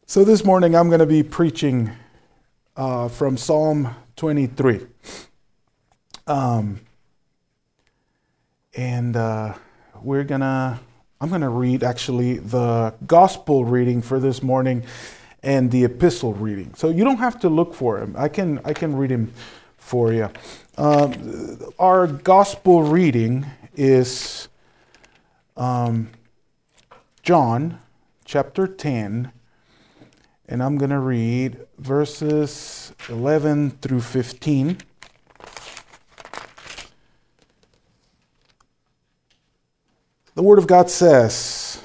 So this morning I'm going to be preaching from Psalm 23. I'm going to read actually the gospel reading for this morning and the epistle reading. So you don't have to look for him. I can read him for you. Our gospel reading is John chapter 10. And I'm going to read verses 11 through 15. The Word of God says,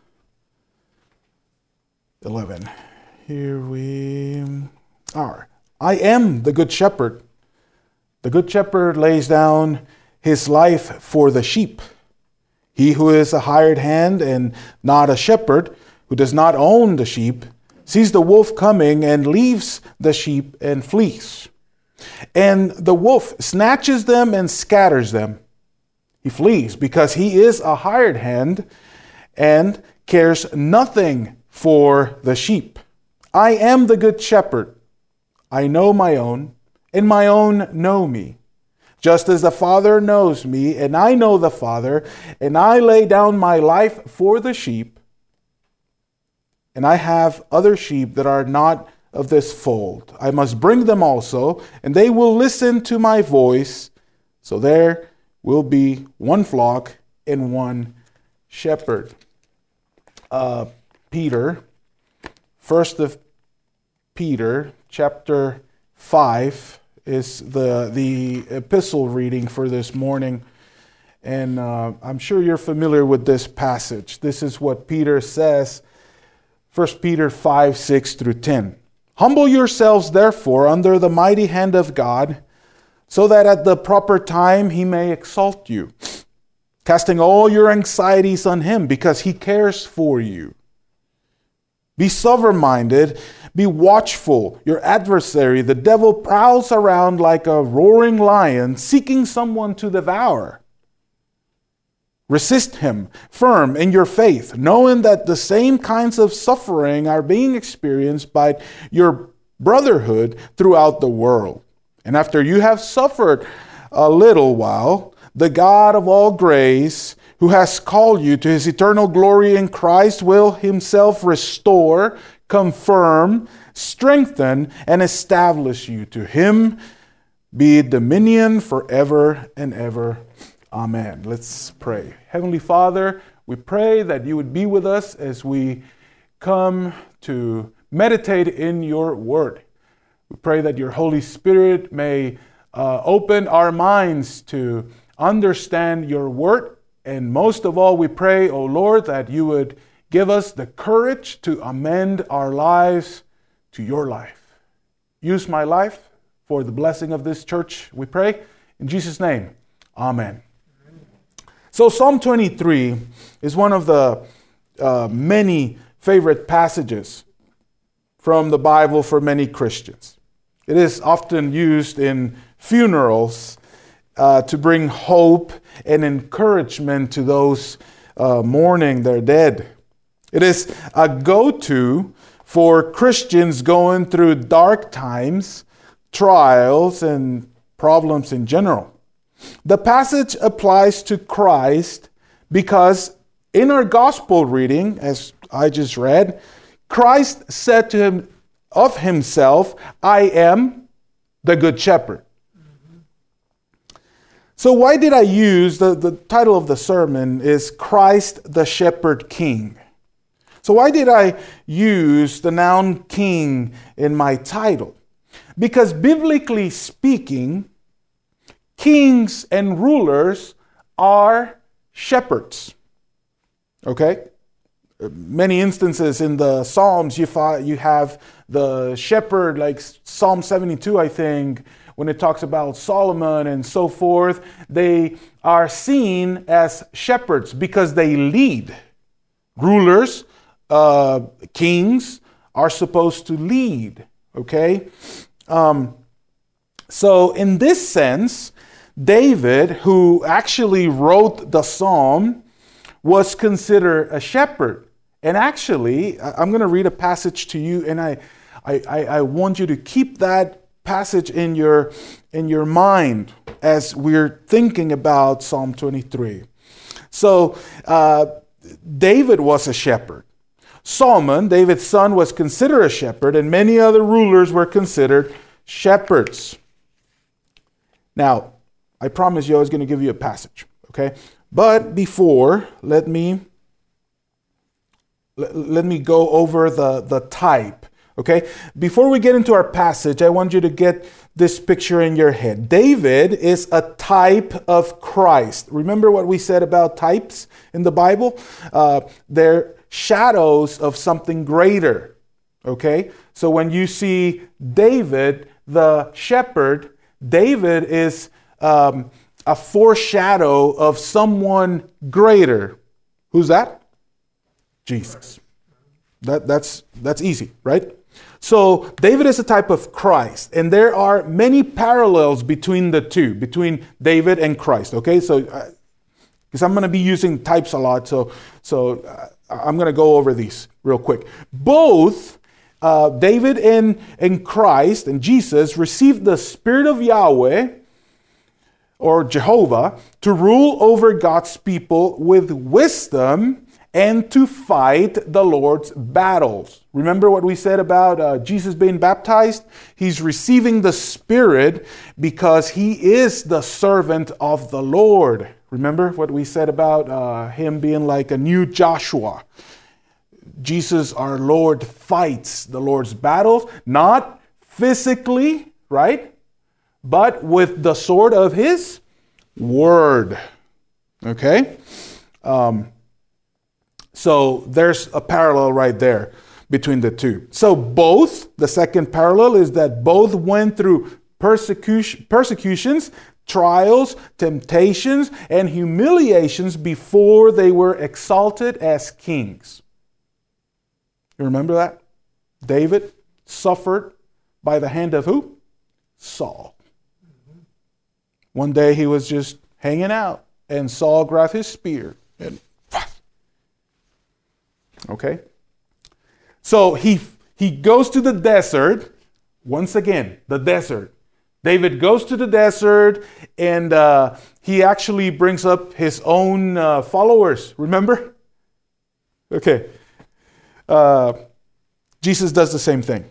11. Here we are. I am the good shepherd. The good shepherd lays down his life for the sheep. He who is a hired hand and not a shepherd, who does not own the sheep, sees the wolf coming and leaves the sheep and flees. And the wolf snatches them and scatters them. He flees because he is a hired hand and cares nothing for the sheep. I am the good shepherd. I know my own, and my own know me. Just as the Father knows me, and I know the Father, and I lay down my life for the sheep. And I have other sheep that are not of this fold. I must bring them also, and they will listen to my voice. So there will be one flock and one shepherd. Peter, 1 of Peter, chapter 5, is the epistle reading for this morning. And I'm sure you're familiar with this passage. This is what Peter says. 1 Peter 5, 6 through 10. Humble yourselves, therefore, under the mighty hand of God, so that at the proper time he may exalt you, casting all your anxieties on him, because he cares for you. Be sober-minded, be watchful. Your adversary, the devil, prowls around like a roaring lion, seeking someone to devour. Resist him, firm in your faith, knowing that the same kinds of suffering are being experienced by your brotherhood throughout the world. And after you have suffered a little while, the God of all grace, who has called you to his eternal glory in Christ, will himself restore, confirm, strengthen, and establish you. To him be dominion forever and ever. Amen. Let's pray. Heavenly Father, we pray that you would be with us as we come to meditate in your word. We pray that your Holy Spirit may open our minds to understand your word. And most of all, we pray, O Lord, that you would give us the courage to amend our lives to your life. Use my life for the blessing of this church, we pray. In Jesus' name, amen. So Psalm 23 is one of the many favorite passages from the Bible for many Christians. It is often used in funerals to bring hope and encouragement to those mourning their dead. It is a go-to for Christians going through dark times, trials, and problems in general. The passage applies to Christ because in our gospel reading, as I just read, Christ said to him of himself, I am the good shepherd. So why did I use, the title of the sermon is Christ the Shepherd King. So why did I use the noun king in my title? Because biblically speaking, kings and rulers are shepherds. Okay? Many instances in the Psalms, you have the shepherd, like Psalm 72, I think, when it talks about Solomon and so forth. They are seen as shepherds because they lead. Rulers, kings, are supposed to lead. Okay? So in this sense, David, who actually wrote the psalm, was considered a shepherd. And actually, I'm going to read a passage to you, and I want you to keep that passage in your mind as we're thinking about Psalm 23. So David was a shepherd. Solomon, David's son, was considered a shepherd, and many other rulers were considered shepherds. Now, I promise you I was going to give you a passage, okay? But before, let me go over the type, okay? Before we get into our passage, I want you to get this picture in your head. David is a type of Christ. Remember what we said about types in the Bible? They're shadows of something greater, okay? So when you see David, the shepherd, David is a foreshadow of someone greater. Who's that? Jesus. That's easy, right? So David is a type of Christ, and there are many parallels between the two, between David and Christ. Okay, so because I'm going to be using types a lot, so I'm going to go over these real quick. Both David and Christ and Jesus received the Spirit of Yahweh or Jehovah to rule over God's people with wisdom and to fight the Lord's battles. Remember what we said about Jesus being baptized? He's receiving the Spirit because he is the servant of the Lord. Remember what we said about him being like a new Joshua? Jesus, our Lord, fights the Lord's battles, not physically, right? But with the sword of his word. Okay? So there's a parallel right there between the two. So both, the second parallel is that both went through persecutions, trials, temptations, and humiliations before they were exalted as kings. You remember that? David suffered by the hand of who? Saul. One day he was just hanging out, and Saul grabbed his spear and okay? So he goes to the desert. Once again, the desert. David goes to the desert, and he actually brings up his own followers. Remember? Okay. Jesus does the same thing.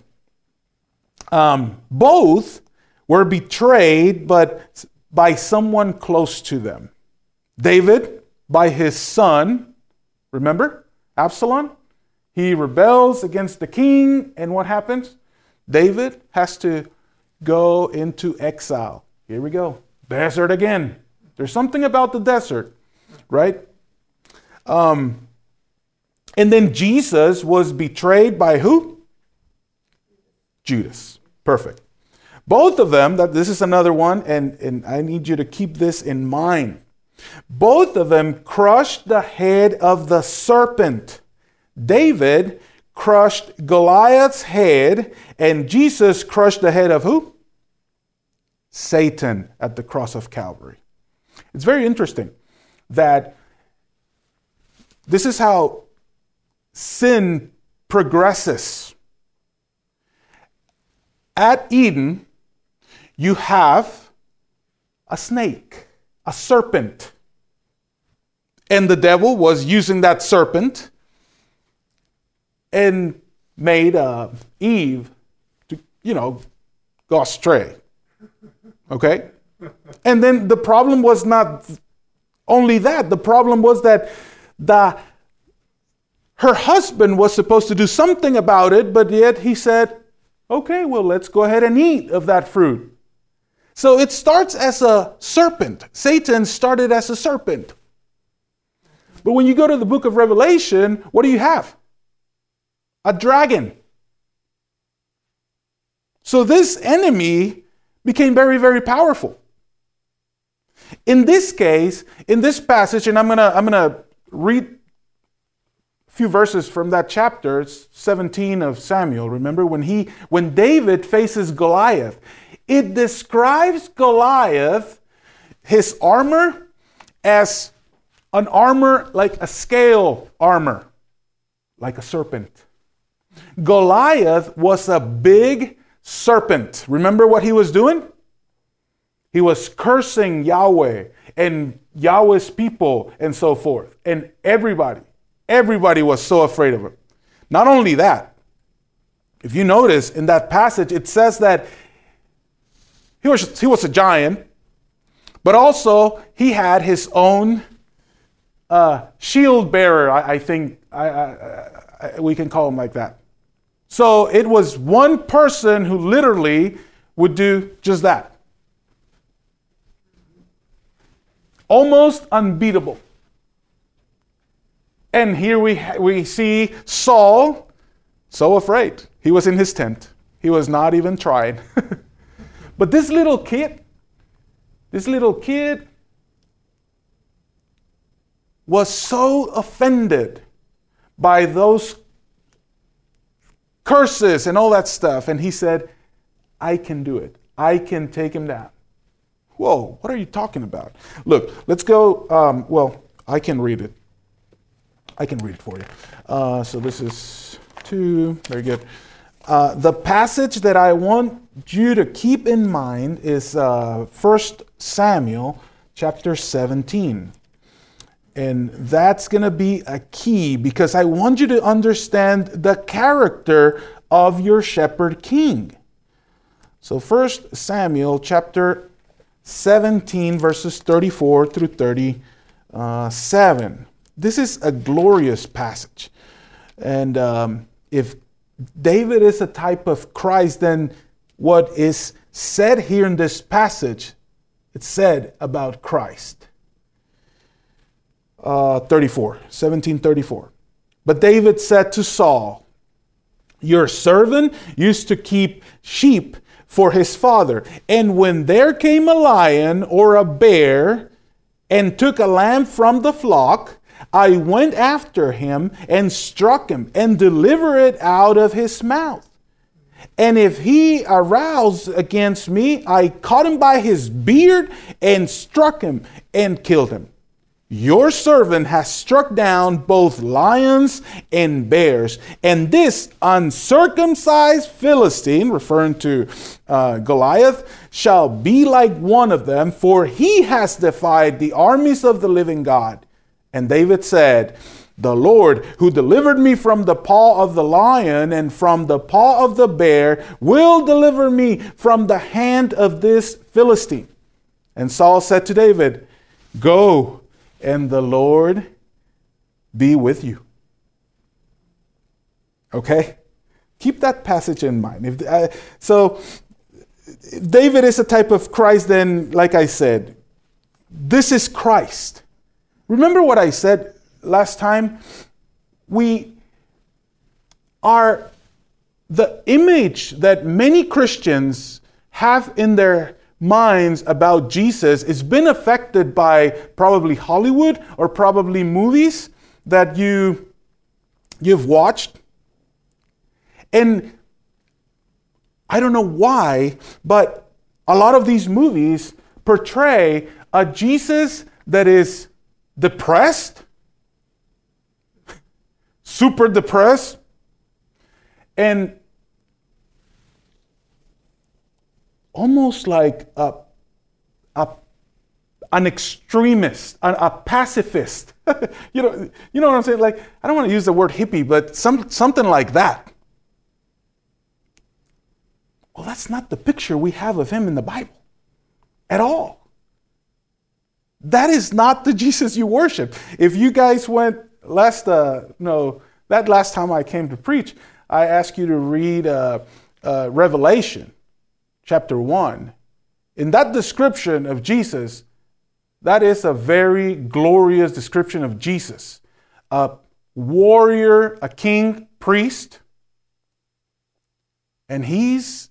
Both were betrayed, but by someone close to them. David, by his son, remember? Absalom, he rebels against the king, and what happens? David has to go into exile. Here we go. Desert again. There's something about the desert, right? And then Jesus was betrayed by who? Judas. Perfect. Both of them, this is another one, and I need you to keep this in mind. Both of them crushed the head of the serpent. David crushed Goliath's head, and Jesus crushed the head of who? Satan at the cross of Calvary. It's very interesting that this is how sin progresses. At Eden, you have a snake, a serpent. And the devil was using that serpent and made Eve to, go astray. Okay? And then the problem was not only that. The problem was that her husband was supposed to do something about it, but yet he said, okay, well, let's go ahead and eat of that fruit. So it starts as a serpent. Satan started as a serpent. But when you go to the book of Revelation, what do you have? A dragon. So this enemy became very, very powerful. In this case, in this passage, and I'm gonna read a few verses from that chapter, it's 17 of Samuel. Remember when David faces Goliath, it describes Goliath, his armor, as an armor like a scale armor. like a serpent. Goliath was a big serpent. Remember what he was doing? He was cursing Yahweh and Yahweh's people and so forth. And everybody was so afraid of him. Not only that, if you notice in that passage, it says that he was a giant, but also he had his own shield bearer, I think we can call him like that. So it was one person who literally would do just that. Almost unbeatable. And here we see Saul so afraid. He was in his tent. He was not even trying. But this little kid was so offended by those curses and all that stuff. And he said, I can do it. I can take him down. Whoa, what are you talking about? Look, let's go. I can read it. I can read it for you. So this is 2. Very good. The passage that I want you to keep in mind is 1 Samuel chapter 17. And that's going to be a key because I want you to understand the character of your shepherd king. So 1 Samuel chapter 17 verses 34 through 37. This is a glorious passage. And if David is a type of Christ, then what is said here in this passage, it's said about Christ. 17:34. But David said to Saul, your servant used to keep sheep for his father. And when there came a lion or a bear and took a lamb from the flock, I went after him and struck him and delivered it out of his mouth. And if he aroused against me, I caught him by his beard and struck him and killed him. Your servant has struck down both lions and bears, and this uncircumcised Philistine, referring to Goliath, shall be like one of them, for he has defied the armies of the living God. And David said, the Lord who delivered me from the paw of the lion and from the paw of the bear will deliver me from the hand of this Philistine. And Saul said to David, go, and the Lord be with you. Okay? Keep that passage in mind. So David is a type of Christ, then, like I said, this is Christ. Remember what I said last time? We are the image that many Christians have in their minds about Jesus has been affected by probably Hollywood or probably movies that you've watched. And I don't know why, but a lot of these movies portray a Jesus that is depressed, super depressed, and almost like an extremist, a pacifist. you know what I'm saying? Like, I don't want to use the word hippie, but something like that. Well, that's not the picture we have of him in the Bible at all. That is not the Jesus you worship. If you guys went that last time I came to preach, I asked you to read Revelation chapter 1. In that description of Jesus, that is a very glorious description of Jesus. A warrior, a king, priest, and he's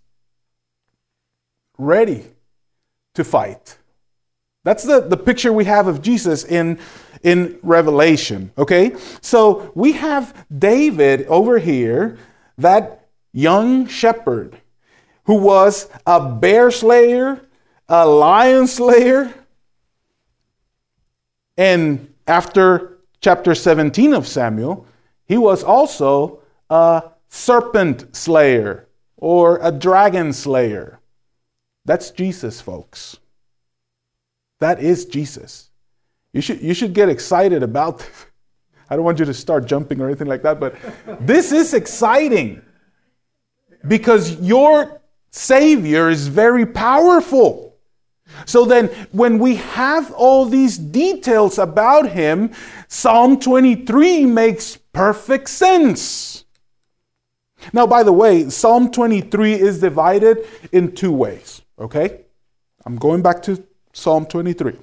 ready to fight. That's the picture we have of Jesus in Revelation, okay? So we have David over here, that young shepherd, who was a bear slayer, a lion slayer. And after chapter 17 of Samuel, He was also a serpent slayer or a dragon slayer. That's Jesus, folks. That is Jesus. You should get excited about this. I don't want you to start jumping or anything like that, but this is exciting because your Savior is very powerful. So then when we have all these details about him, Psalm 23 makes perfect sense. Now, by the way, Psalm 23 is divided in two ways, okay? I'm going back to Psalm 23.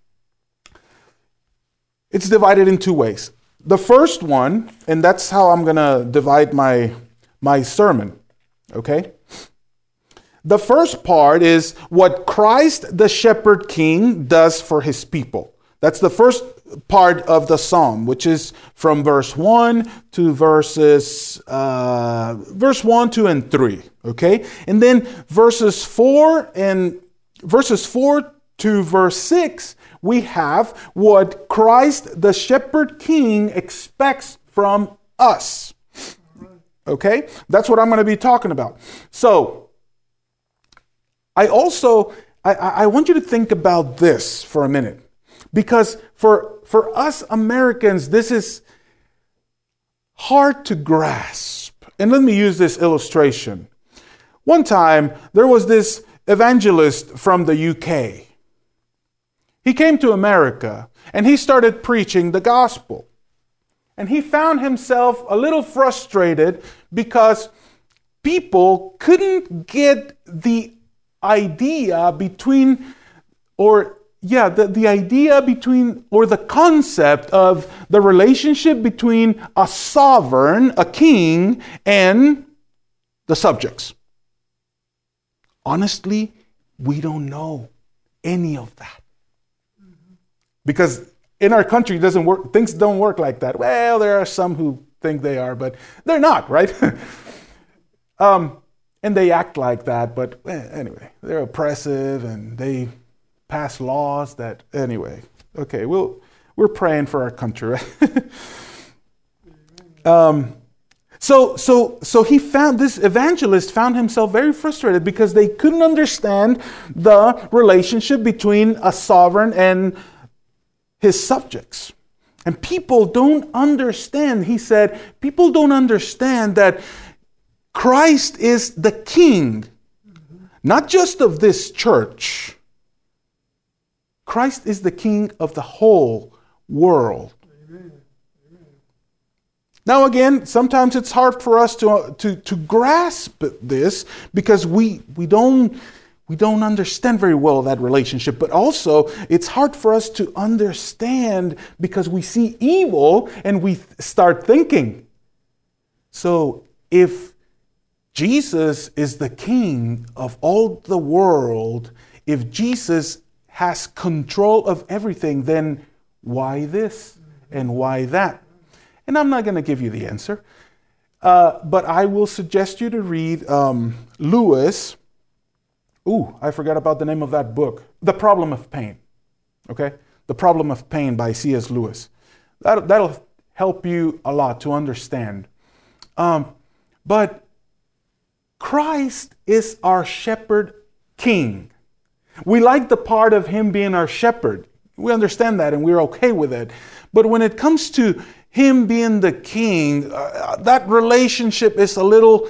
It's divided in two ways. The first one, and that's how I'm going to divide my sermon, okay? The first part is what Christ the Shepherd King does for his people. That's the first part of the psalm, which is from verse 1 to verse 1, 2, and 3. Okay? And then verses 4 to verse 6, we have what Christ the Shepherd King expects from us. Okay? That's what I'm going to be talking about. So, I want you to think about this for a minute. Because for us Americans, this is hard to grasp. And let me use this illustration. One time, there was this evangelist from the UK. He came to America and he started preaching the gospel. And he found himself a little frustrated because people couldn't get the idea between, the idea between, or the concept of the relationship between a sovereign, a king, and the subjects. Honestly, we don't know any of that. Because in our country, it doesn't work. Things don't work like that. Well, there are some who think they are, but they're not, right? And they act like that, but anyway, they're oppressive and they pass laws that, anyway. Okay, we're praying for our country, right? So he found, this evangelist found himself very frustrated because they couldn't understand the relationship between a sovereign and his subjects. And people don't understand, he said, people don't understand that Christ is the king, not just of this church. Christ is the king of the whole world. Amen. Now again, sometimes it's hard for us to grasp this because we don't understand very well that relationship. But also, it's hard for us to understand because we see evil and we start thinking. So if Jesus is the king of all the world, if Jesus has control of everything, then why this and why that? And I'm not going to give you the answer, but I will suggest you to read Lewis. I forgot about the name of that book. The Problem of Pain. Okay? The Problem of Pain by C.S. Lewis. That'll help you a lot to understand. But Christ is our shepherd king. We like the part of him being our shepherd. We understand that and we're okay with it. But when it comes to him being the king, that relationship is a little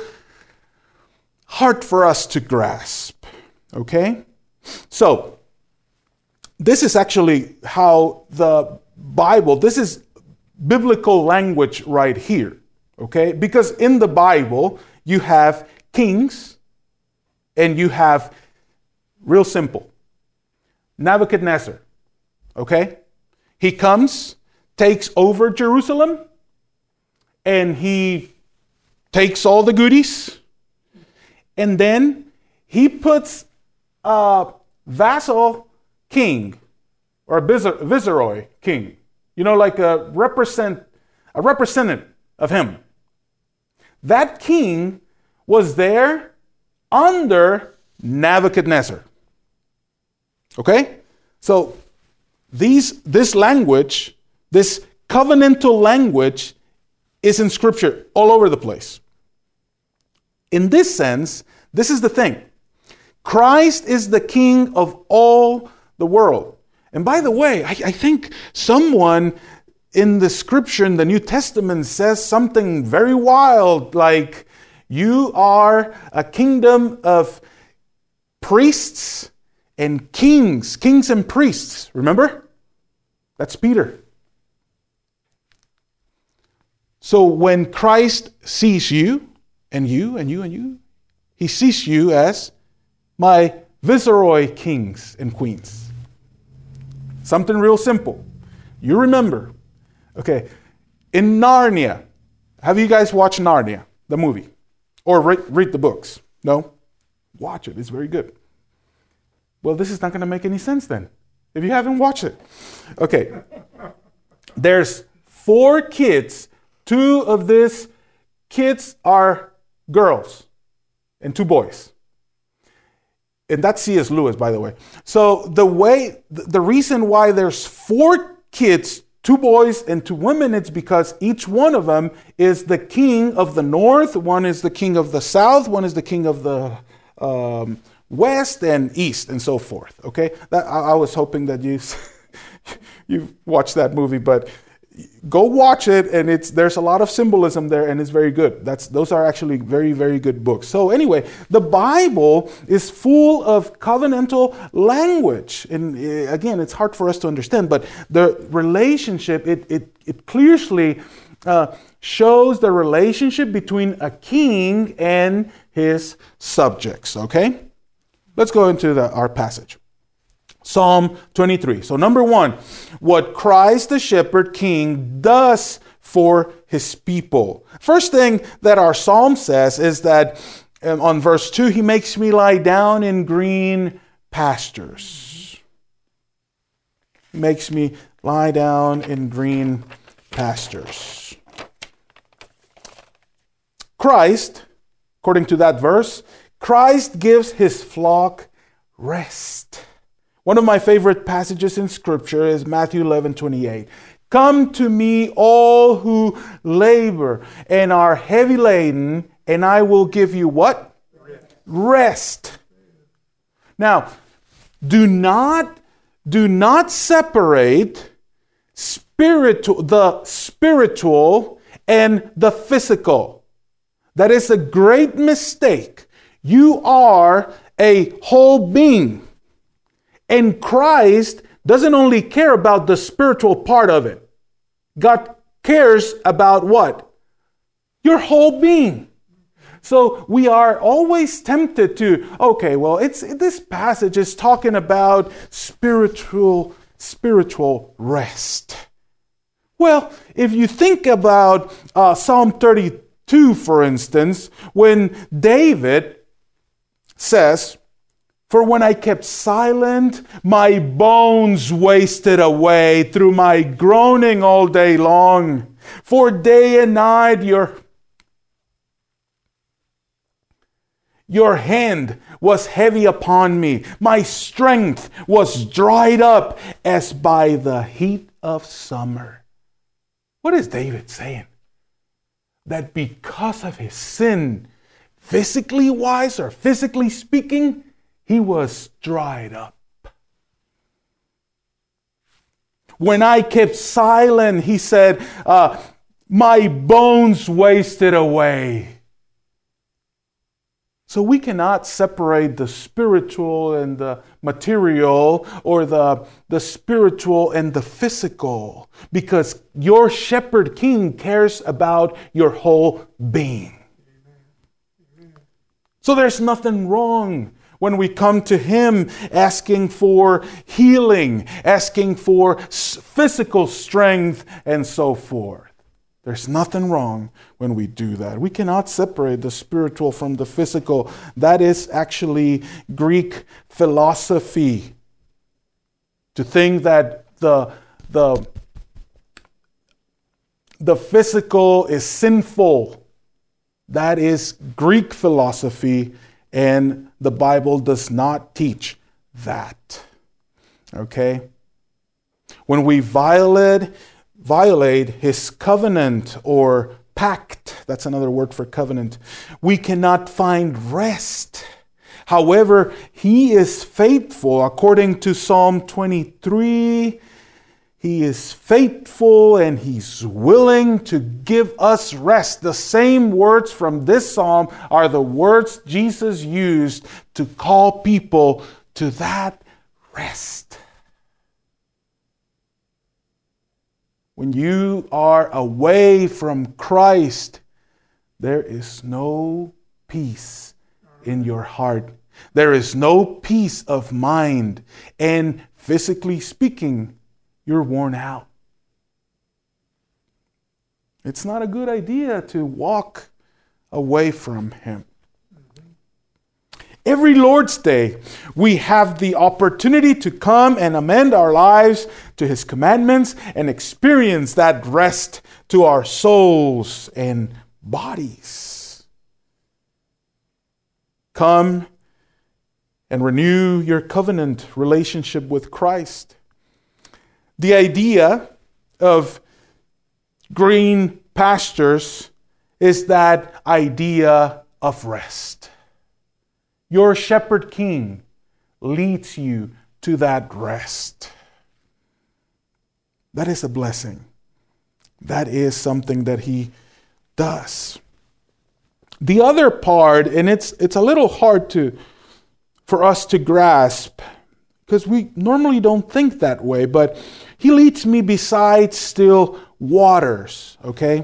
hard for us to grasp. Okay? So, this is actually how the Bible, this is biblical language right here. Okay? Because in the Bible, you have kings and you have, real simple, Nebuchadnezzar. Okay? He comes, takes over Jerusalem, and he takes all the goodies, and then he puts a vassal king or a viceroy king, like a representative of him. That king was there under Nebuchadnezzar. Okay? So this language, this covenantal language, is in Scripture all over the place. In this sense, this is the thing. Christ is the King of all the world. And by the way, I think someone in the Scripture in the New Testament says something very wild, like, you are a kingdom of priests and kings and priests. Remember? That's Peter. So when Christ sees you, and you, and you, and you, he sees you as my viceroy kings and queens. Something real simple. You remember, okay, in Narnia, have you guys watched Narnia, the movie? Or read the books? No? Watch it, it's very good. Well, this is not going to make any sense then, if you haven't watched it. Okay, there's 4 kids. 2 of these kids are girls and 2 boys. And that's C.S. Lewis, by the way. So the reason why there's 4 kids, 2 boys and 2 women, it's because each one of them is the king of the north, one is the king of the south, one is the king of the west and east, and so forth. Okay, I was hoping that you watched that movie, but go watch it, and there's a lot of symbolism there, and it's very good. Those are actually very, very good books. So anyway, the Bible is full of covenantal language, and again, it's hard for us to understand, but the relationship, it clearly shows the relationship between a king and his subjects. Okay, let's go into our passage. Psalm 23. So number 1, what Christ the shepherd king does for his people. First thing that our psalm says is that on verse 2, he makes me lie down in green pastures. He makes me lie down in green pastures. Christ, according to that verse, Christ gives his flock rest. One of my favorite passages in Scripture is Matthew 11:28. Come to me, all who labor and are heavy laden, and I will give you what? Rest. Now, do not separate the spiritual and the physical. That is a great mistake. You are a whole being. And Christ doesn't only care about the spiritual part of it. God cares about what? Your whole being. So we are always tempted to, okay, well, this passage is talking about spiritual rest. Well, if you think about Psalm 32, for instance, when David says, for when I kept silent, my bones wasted away through my groaning all day long. For day and night your hand was heavy upon me. My strength was dried up as by the heat of summer. What is David saying? That because of his sin, physically wise or physically speaking, he was dried up. When I kept silent, he said, my bones wasted away. So we cannot separate the spiritual and the material, or the spiritual and the physical, because your shepherd king cares about your whole being. So there's nothing wrong when we come to him asking for healing, asking for physical strength, and so forth. There's nothing wrong when we do that. We cannot separate the spiritual from the physical. That is actually Greek philosophy. To think that the physical is sinful. That is Greek philosophy, and the Bible does not teach that. Okay? When we violate his covenant or pact. That's another word for covenant. We cannot find rest. However, He is faithful. According to Psalm 23, He is faithful and He's willing to give us rest. The same words from this psalm are the words Jesus used to call people to that rest. When you are away from Christ, there is no peace in your heart. There is no peace of mind. And physically speaking, you're worn out. It's not a good idea to walk away from Him. Every Lord's Day, we have the opportunity to come and amend our lives to His commandments and experience that rest to our souls and bodies. Come and renew your covenant relationship with Christ. The idea of green pastures is that idea of rest. Your shepherd king leads you to that rest. That is a blessing. That is something that He does. The other part, and it's a little hard for us to grasp, because we normally don't think that way, but He leads me beside still waters, okay?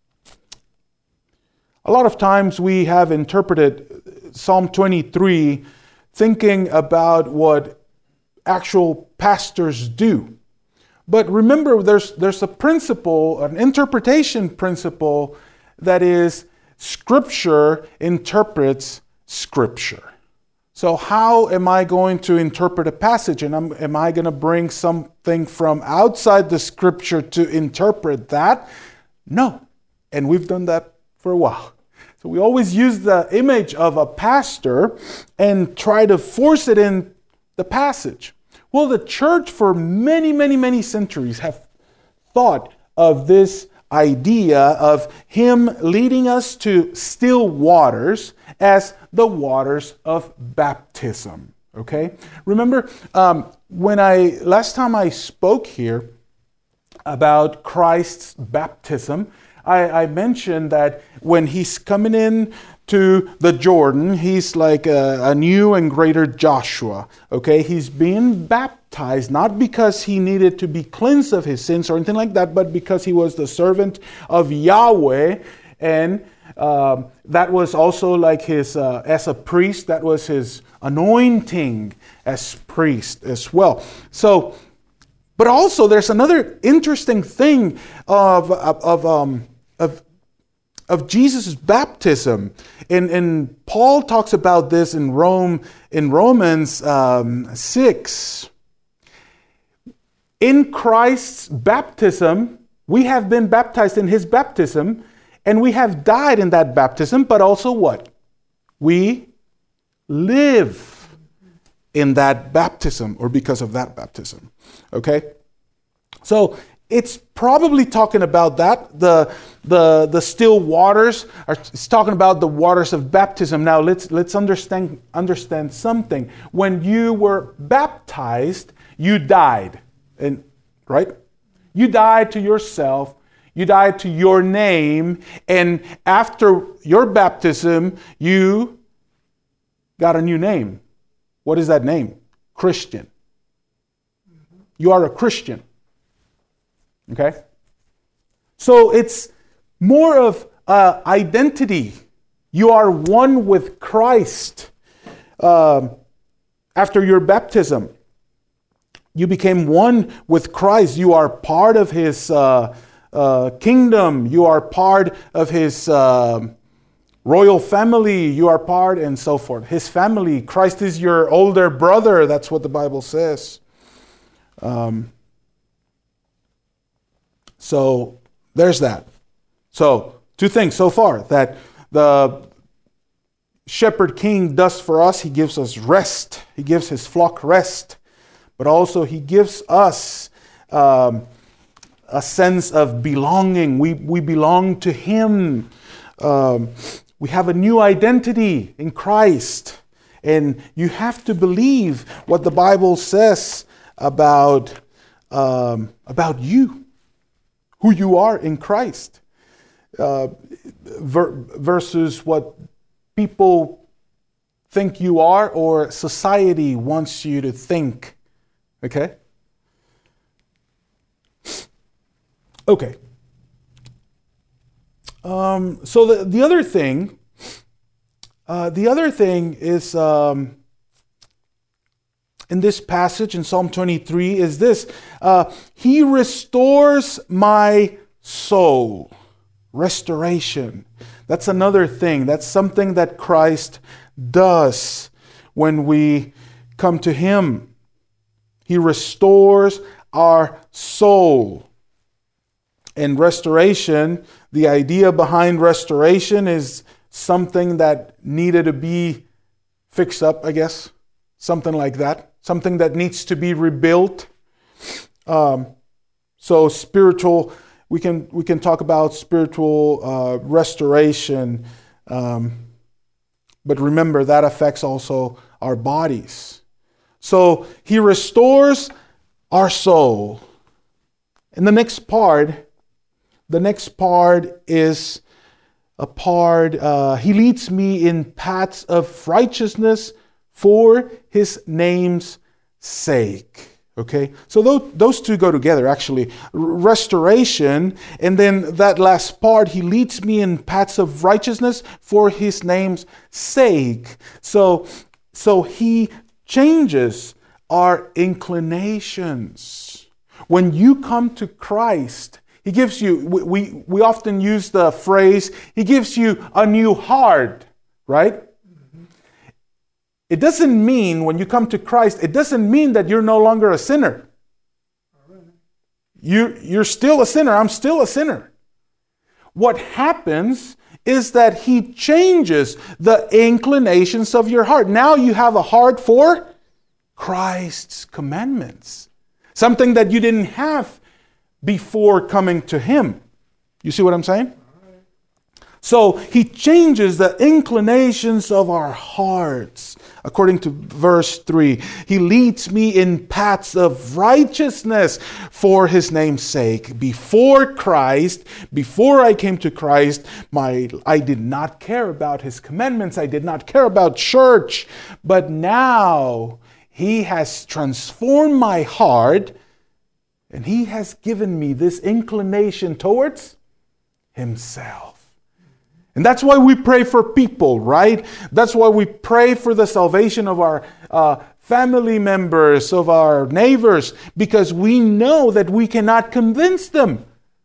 A lot of times we have interpreted Psalm 23 thinking about what actual pastors do. But remember, there's a principle, an interpretation principle, that is Scripture interprets Scripture. So how am I going to interpret a passage? And am I going to bring something from outside the Scripture to interpret that? No. And we've done that for a while. So we always use the image of a pastor and try to force it in the passage. Well, the church for many, many, many centuries have thought of this idea of Him leading us to still waters as the waters of baptism. Okay? Remember, last time I spoke here about Christ's baptism, I mentioned that when He's coming in to the Jordan, He's like a new and greater Joshua. Okay, He's being baptized not because He needed to be cleansed of His sins or anything like that, but because He was the servant of Yahweh, and that was also like His as a priest. That was His anointing as priest as well. So, but also there's another interesting thing of Jesus' baptism. And Paul talks about this in Romans 6. In Christ's baptism, we have been baptized in His baptism, and we have died in that baptism, but also what? We live in that baptism, or because of that baptism. Okay? So it's probably talking about that. The still waters it's talking about the waters of baptism. Now let's understand something. When you were baptized, you died. And right? You died to yourself. You died to your name. And after your baptism, you got a new name. What is that name? Christian. You are a Christian. Okay? So it's more of identity. You are one with Christ after your baptism. You became one with Christ. You are part of His kingdom. You are part of His royal family. You are part, and so forth. His family. Christ is your older brother. That's what the Bible says. So there's that. So two things so far that the shepherd king does for us. He gives us rest. He gives His flock rest. But also He gives us a sense of belonging. We belong to Him. We have a new identity in Christ. And you have to believe what the Bible says about you, who you are in Christ, versus what people think you are or society wants you to think. Okay? Okay. So the other thing is in this passage in Psalm 23 is this: He restores my soul. Restoration. That's another thing. That's something that Christ does when we come to Him. He restores our soul. And restoration, the idea behind restoration is something that needed to be fixed up, I guess. Something like that. Something that needs to be rebuilt. So spiritual, we can talk about spiritual restoration. But remember, that affects also our bodies. So He restores our soul. And the next part is a part, He leads me in paths of righteousness for His name's sake. Okay, so those two go together, actually. Restoration, and then that last part, He leads me in paths of righteousness for His name's sake. So He changes our inclinations. When you come to Christ, He gives you, we often use the phrase, He gives you a new heart, right? It doesn't mean when you come to Christ, it doesn't mean that you're no longer a sinner. You're still a sinner. I'm still a sinner. What happens is that He changes the inclinations of your heart. Now you have a heart for Christ's commandments. Something that you didn't have before coming to Him. You see what I'm saying? So He changes the inclinations of our hearts. According to verse 3, He leads me in paths of righteousness for His name's sake. Before Christ, before I came to Christ, I did not care about His commandments. I did not care about church. But now He has transformed my heart, and He has given me this inclination towards Himself. And that's why we pray for people, right? That's why we pray for the salvation of our family members, of our neighbors, because we know that we cannot convince them.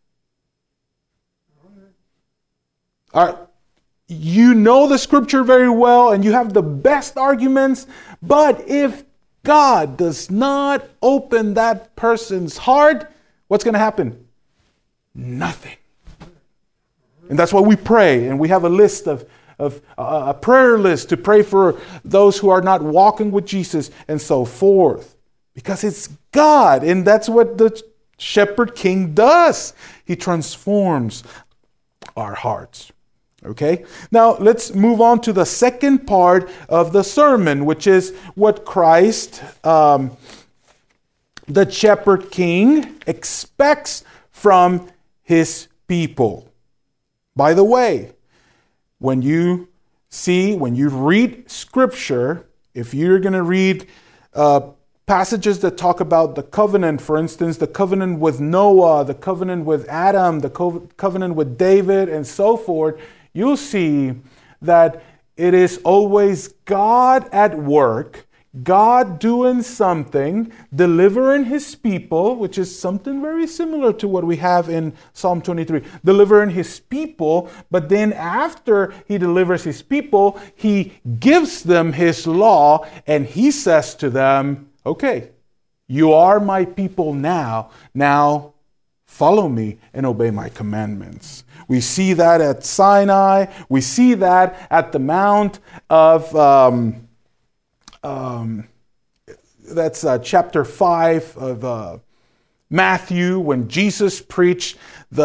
You know the scripture very well, and you have the best arguments, but if God does not open that person's heart, what's going to happen? Nothing. And that's why we pray, and we have a list of a prayer list to pray for those who are not walking with Jesus and so forth. Because it's God, and that's what the Shepherd King does. He transforms our hearts. Okay? Now, let's move on to the second part of the sermon, which is what Christ, the Shepherd King, expects from His people. By the way, when you read Scripture, if you're going to read passages that talk about the covenant, for instance, the covenant with Noah, the covenant with Adam, the covenant with David, and so forth, you'll see that it is always God at work, God doing something, delivering His people, which is something very similar to what we have in Psalm 23. Delivering His people, but then after He delivers His people, He gives them His law, and He says to them, okay, you are my people now. Now follow me and obey my commandments. We see that at Sinai. We see that at the Mount of... that's chapter 5 of Matthew, when Jesus preached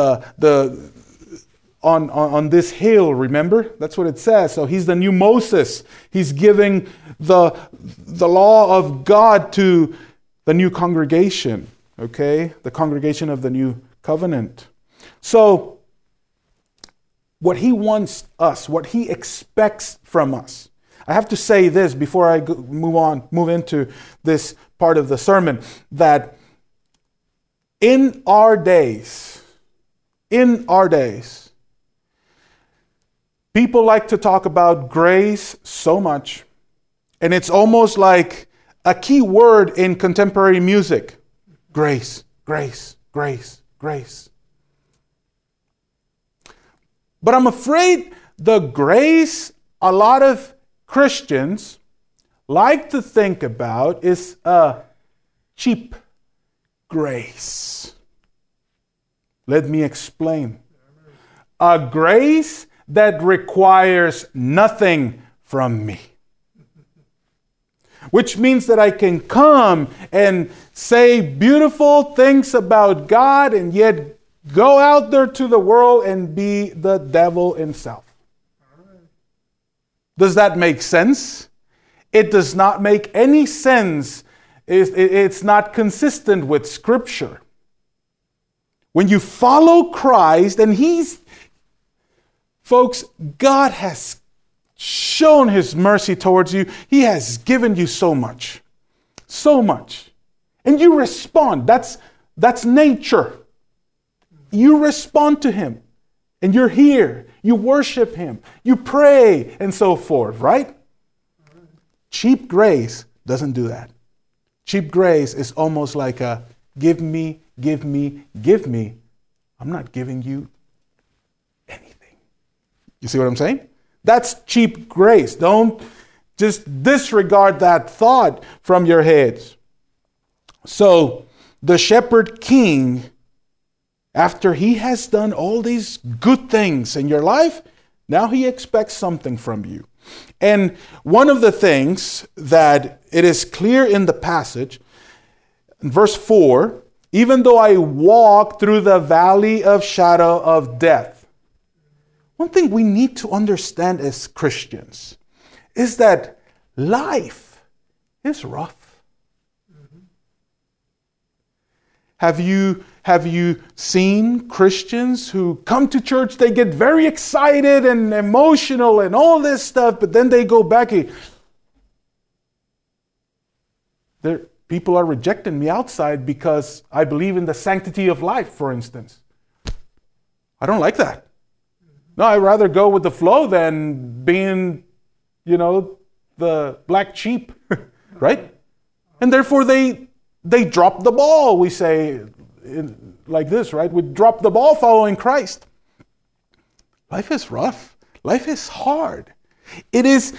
on this hill, remember? That's what it says. So he's the new Moses. He's giving the law of God to the new congregation, okay? The congregation of the new covenant. So what he wants us, what he expects from us. I have to say this before I move into this part of the sermon, that in our days, people like to talk about grace so much, and it's almost like a key word in contemporary music. Grace, grace, grace, grace. But I'm afraid the grace a lot of Christians like to think about is a cheap grace. Let me explain. A grace that requires nothing from me. Which means that I can come and say beautiful things about God and yet go out there to the world and be the devil himself. Does that make sense? It does not make any sense. It's not consistent with Scripture. When you follow Christ, and folks, God has shown His mercy towards you. He has given you so much. So much. And you respond. That's nature. You respond to Him. And you're here. You worship Him. You pray and so forth, right? Cheap grace doesn't do that. Cheap grace is almost like a give me, give me, give me. I'm not giving you anything. You see what I'm saying? That's cheap grace. Don't just disregard that thought from your heads. So, the shepherd king, after he has done all these good things in your life, now he expects something from you. And one of the things that it is clear in the passage, in verse 4, even though I walk through the valley of shadow of death. One thing we need to understand as Christians is that life is rough. Have you seen Christians who come to church, they get very excited and emotional and all this stuff, but then they go back and people are rejecting me outside because I believe in the sanctity of life, for instance. I don't like that. No, I'd rather go with the flow than being, the black sheep, right? And therefore they drop the ball, we say, like this, right? We drop the ball following Christ. Life is rough. Life is hard. It is,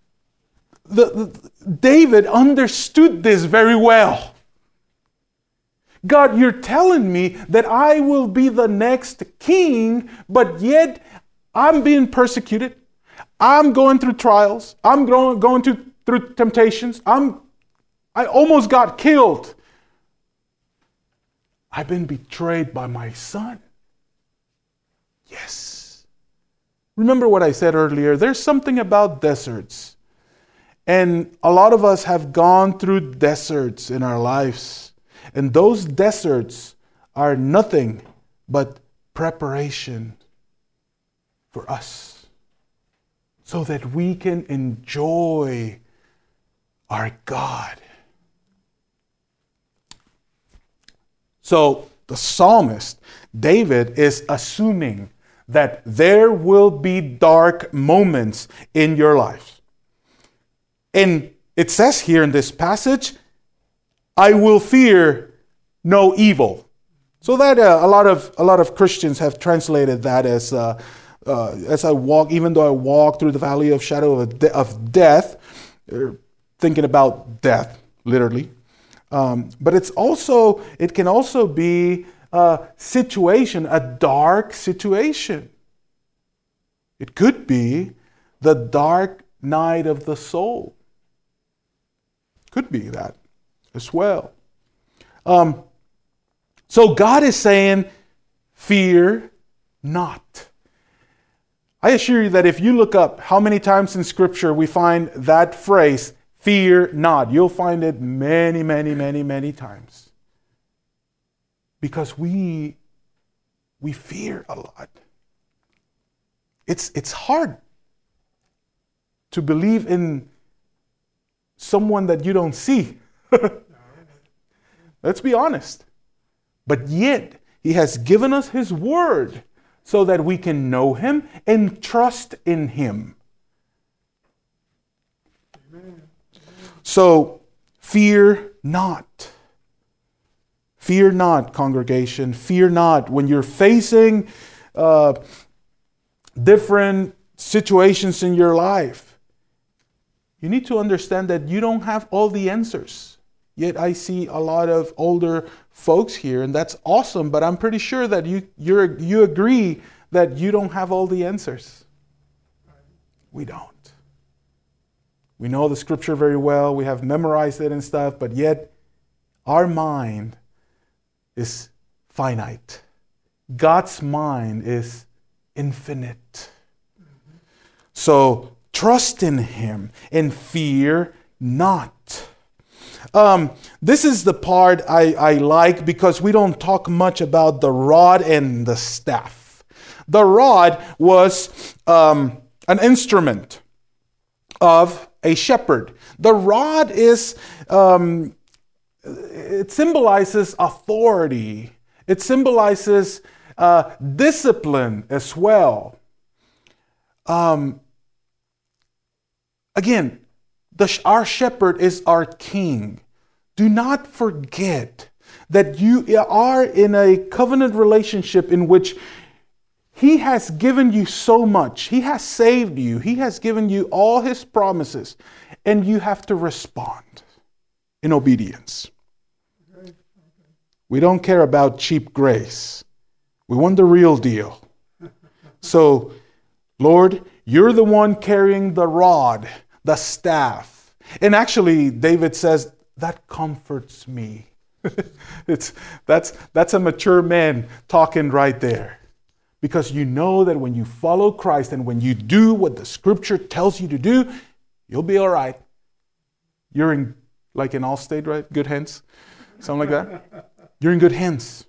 David understood this very well. God, you're telling me that I will be the next king, but yet I'm being persecuted. I'm going through trials. I'm going through temptations. I almost got killed. I've been betrayed by my son. Yes. Remember what I said earlier. There's something about deserts. And a lot of us have gone through deserts in our lives. And those deserts are nothing but preparation for us, so that we can enjoy our God. So the psalmist, David, is assuming that there will be dark moments in your life. And it says here in this passage, I will fear no evil. So that a lot of Christians have translated that as I walk, even though I walk through the valley of shadow of death, thinking about death, literally. But it can also be a situation, a dark situation. It could be the dark night of the soul. Could be that as well. So God is saying, fear not. I assure you that if you look up how many times in Scripture we find that phrase, fear not, you'll find it many, many, many, many times. Because we fear a lot. It's hard to believe in someone that you don't see. Let's be honest. But yet, He has given us His Word so that we can know Him and trust in Him. Amen. So, fear not. Fear not, congregation. Fear not. When you're facing different situations in your life, you need to understand that you don't have all the answers. Yet I see a lot of older folks here, and that's awesome, but I'm pretty sure that you agree that you don't have all the answers. We don't. We know the Scripture very well. We have memorized it and stuff, but yet our mind is finite. God's mind is infinite. So trust in Him and fear not. This is the part I like because we don't talk much about the rod and the staff. The rod was an instrument of a shepherd. The rod is, it symbolizes authority. It symbolizes discipline as well. Again, our shepherd is our king. Do not forget that you are in a covenant relationship in which He has given you so much. He has saved you. He has given you all His promises. And you have to respond in obedience. We don't care about cheap grace. We want the real deal. So, Lord, You're the one carrying the rod, the staff. And actually, David says, that comforts me. That's a mature man talking right there. Because you know that when you follow Christ and when you do what the Scripture tells you to do, you'll be all right. You're in, like in Allstate, right? Good hands? Something like that? You're in good hands.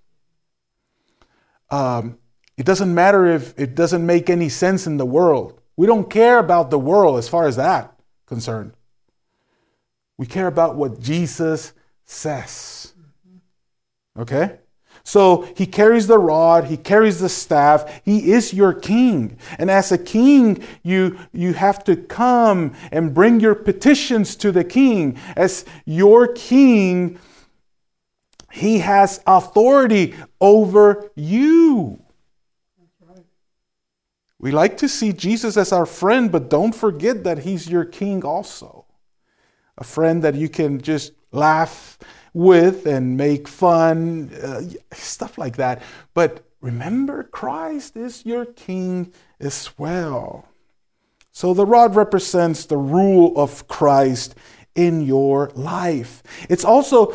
It doesn't matter if it doesn't make any sense in the world. We don't care about the world as far as that concerned. We care about what Jesus says. Okay? So He carries the rod, He carries the staff, He is your king. And as a king, you have to come and bring your petitions to the king. As your king, He has authority over you. We like to see Jesus as our friend, but don't forget that He's your king also. A friend that you can just laugh with and make fun, stuff like that. But remember, Christ is your king as well. So the rod represents the rule of Christ in your life. It's also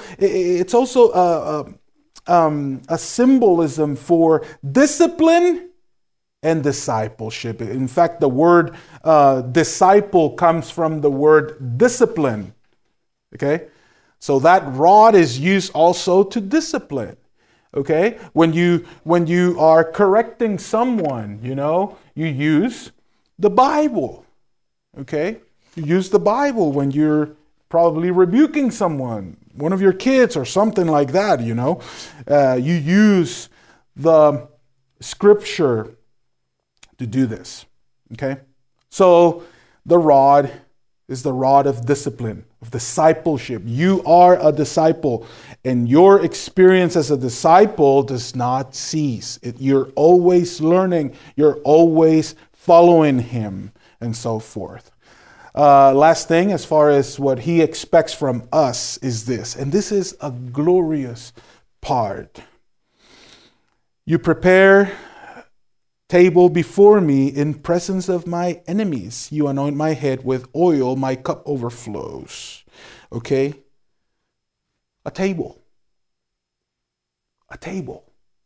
a symbolism for discipline and discipleship. In fact, the word disciple comes from the word discipline. Okay? So that rod is used also to discipline. Okay? When you are correcting someone, you use the Bible. Okay? You use the Bible when you're probably rebuking someone, one of your kids or something like that, You use the Scripture to do this. Okay? So the rod is the rod of discipline, of discipleship. You are a disciple, and your experience as a disciple does not cease. You're always learning, you're always following Him, and so forth. Last thing, as far as what He expects from us, is this, and this is a glorious part. You prepare table before me in presence of my enemies. You anoint my head with oil, my cup overflows. Okay? A table. A table.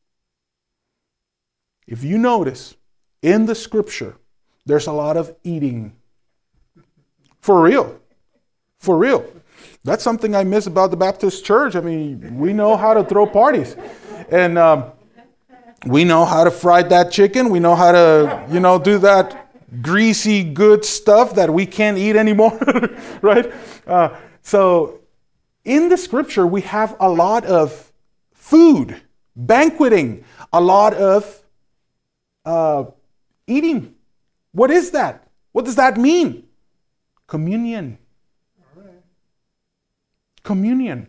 If you notice, in the scripture, there's a lot of eating. For real. For real. That's something I miss about the Baptist church. I mean, we know how to throw parties. And we know how to fry that chicken. We know how to, do that greasy, good stuff that we can't eat anymore. Right? So in the scripture, we have a lot of food, banqueting, a lot of eating. What is that? What does that mean? Communion. All right. Communion.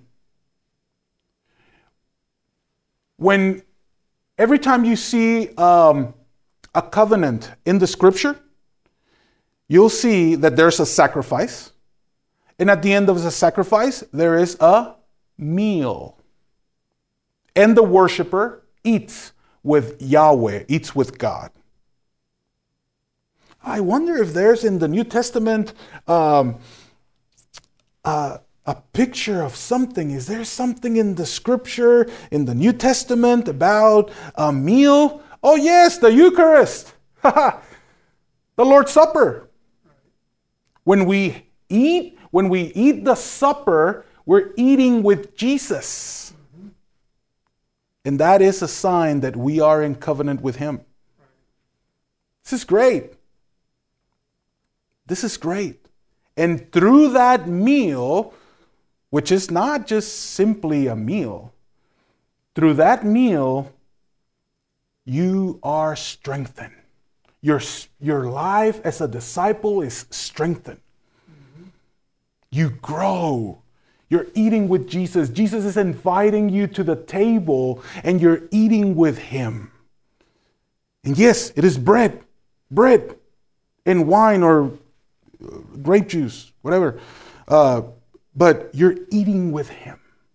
Every time you see a covenant in the scripture, you'll see that there's a sacrifice. And at the end of the sacrifice, there is a meal. And the worshiper eats with Yahweh, eats with God. I wonder if there's in the New Testament a picture of something. Is there something in the scripture, in the New Testament, about a meal? Oh yes, the Eucharist. The Lord's Supper. When we eat the supper, we're eating with Jesus. And that is a sign that we are in covenant with Him. This is great. This is great. And through that meal, which is not just simply a meal, through that meal, you are strengthened. Your life as a disciple is strengthened. Mm-hmm. You grow. You're eating with Jesus. Jesus is inviting you to the table, and you're eating with Him. And yes, it is bread and wine or grape juice, whatever. But you're eating with Him.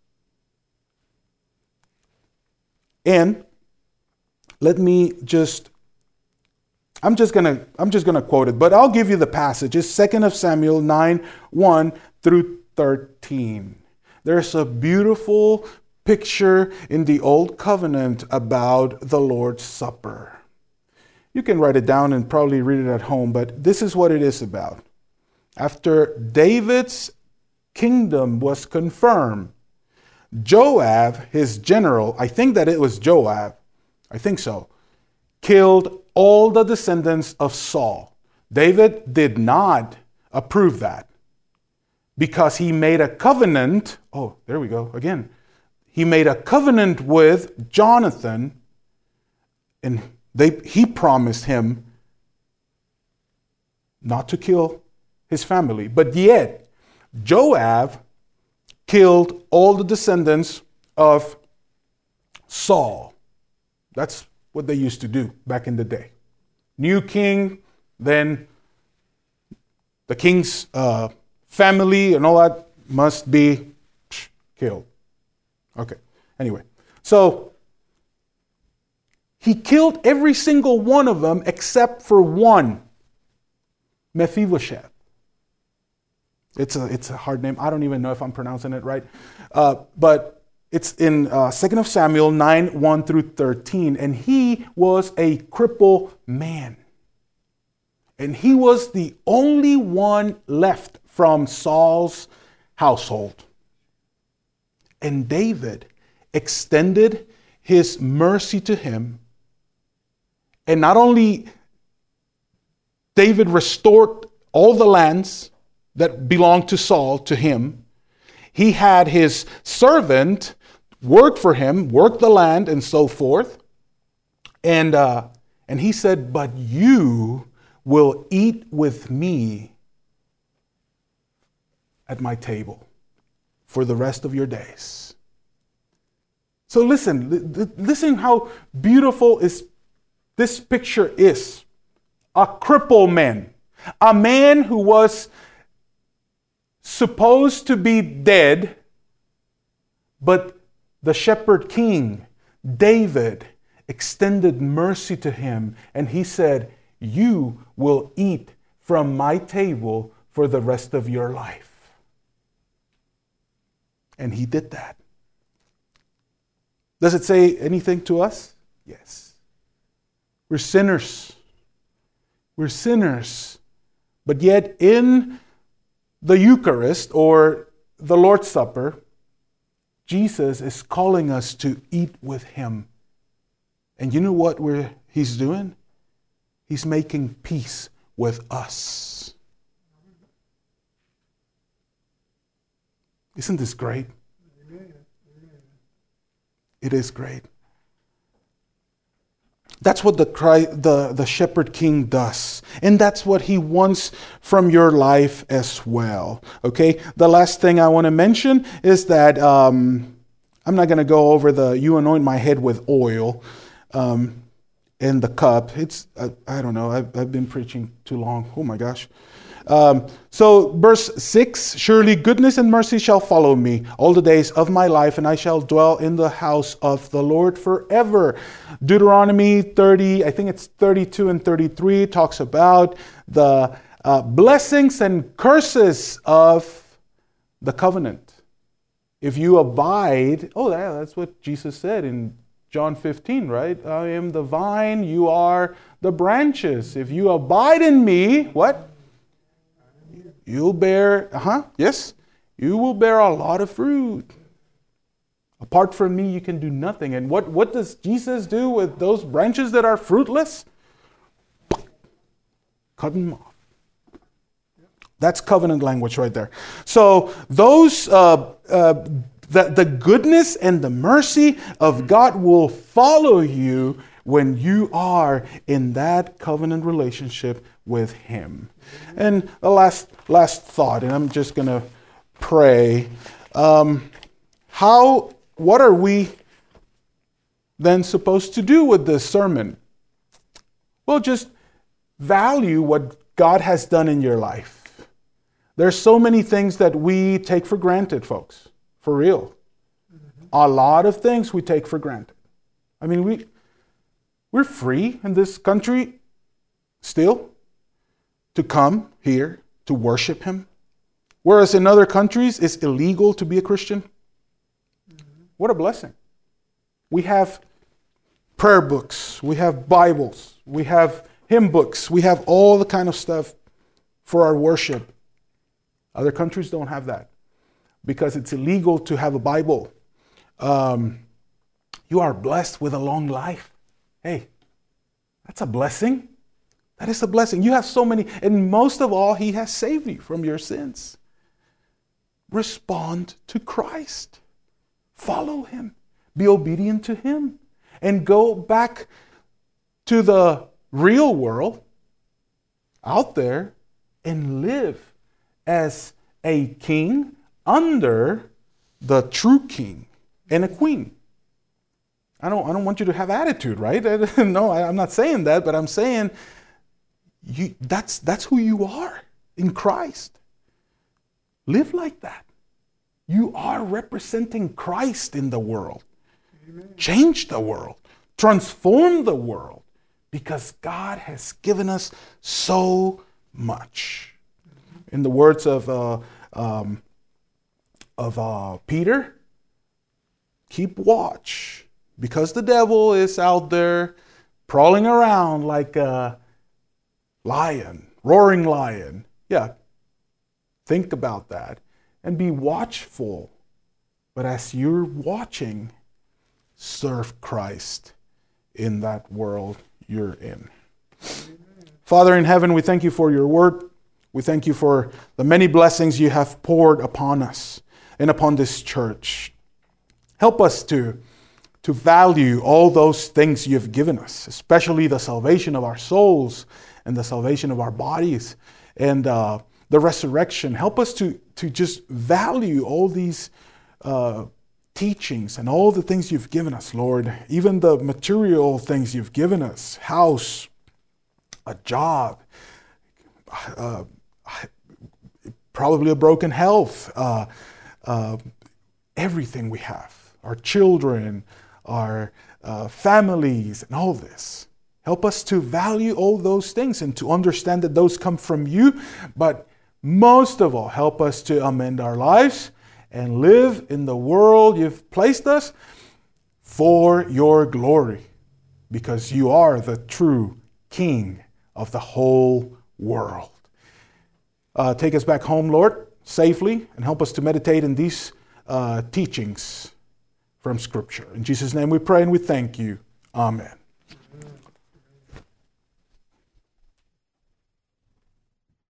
And let me I'm just gonna quote it, but I'll give you the passage. It's 2 Samuel 9, 1 through 13. There's a beautiful picture in the Old Covenant about the Lord's Supper. You can write it down and probably read it at home, but this is what it is about. After David's kingdom was confirmed, Joab, his general, I think that it was Joab, I think so, killed all the descendants of Saul. David did not approve that because he made a covenant. Oh, there we go again. He made a covenant with Jonathan, and he promised him not to kill his family. But yet, Joab killed all the descendants of Saul. That's what they used to do back in the day. New king, then the king's family and all that must be killed. Okay, anyway. So, he killed every single one of them except for one, Mephibosheth. It's a hard name. I don't even know if I'm pronouncing it right. But it's in 2 Samuel 9, 1 through 13. And he was a crippled man. And he was the only one left from Saul's household. And David extended his mercy to him. And not only David restored all the lands that belonged to Saul to him, he had his servant work for him, work the land and so forth. And he said, but you will eat with me at my table for the rest of your days. So listen how beautiful this picture is. A crippled man. A man who was supposed to be dead, but the shepherd king, David, extended mercy to him, and he said, you will eat from my table for the rest of your life. And he did that. Does it say anything to us? Yes. We're sinners. We're sinners. But yet in the Eucharist or the Lord's Supper, Jesus is calling us to eat with Him. And you know what He's doing? He's making peace with us. Isn't this great? It is great. That's what the Shepherd King does. And that's what He wants from your life as well. Okay? The last thing I want to mention is that I'm not going to go over you anoint my head with oil in the cup. It's, I don't know, I've been preaching too long. Oh my gosh. So verse 6, surely goodness and mercy shall follow me all the days of my life, and I shall dwell in the house of the Lord forever. Deuteronomy 30, I think it's 32 and 33, talks about the blessings and curses of the covenant. If you abide, that's what Jesus said in John 15, right? I am the vine, you are the branches. If you abide in me, what? You'll bear, yes, you will bear a lot of fruit. Apart from me, you can do nothing. And what does Jesus do with those branches that are fruitless? Cut them off. That's covenant language right there. So those, the goodness and the mercy of God will follow you when you are in that covenant relationship with Him. And the last thought, and I'm just going to pray. What are we then supposed to do with this sermon? Well, just value what God has done in your life. There's so many things that we take for granted, folks. For real. A lot of things we take for granted. I mean, we're free in this country still to come here to worship Him. Whereas in other countries, it's illegal to be a Christian. What a blessing. We have prayer books, we have Bibles, we have hymn books, we have all the kind of stuff for our worship. Other countries don't have that because it's illegal to have a Bible. You are blessed with a long life. Hey, that's a blessing. That is a blessing. You have so many, and most of all, He has saved you from your sins. Respond to Christ. Follow Him. Be obedient to Him. And go back to the real world out there and live as a king under the true king and a queen. I don't want you to have attitude, right? No, I'm not saying that, but I'm saying that's who you are in Christ. Live like that. You are representing Christ in the world. Amen. Change the world. Transform the world. Because God has given us so much. In the words of Peter, keep watch. Because the devil is out there prowling around like a lion, roaring lion. Yeah, think about that. And be watchful. But as you're watching, serve Christ in that world you're in. Amen. Father in heaven, we thank You for Your word. We thank You for the many blessings You have poured upon us and upon this church. Help us to value all those things You've given us, especially the salvation of our souls and the salvation of our bodies and the resurrection. Help us to just value all these teachings and all the things You've given us, Lord. Even the material things You've given us, house, a job, probably a broken health, everything we have, our children, our families, and all this. Help us to value all those things and to understand that those come from You. But most of all, help us to amend our lives and live in the world You've placed us for your glory, because you are the true King of the whole world. Take us back home, Lord, safely, and help us to meditate in these teachings from Scripture. In Jesus' name we pray and we thank you. Amen.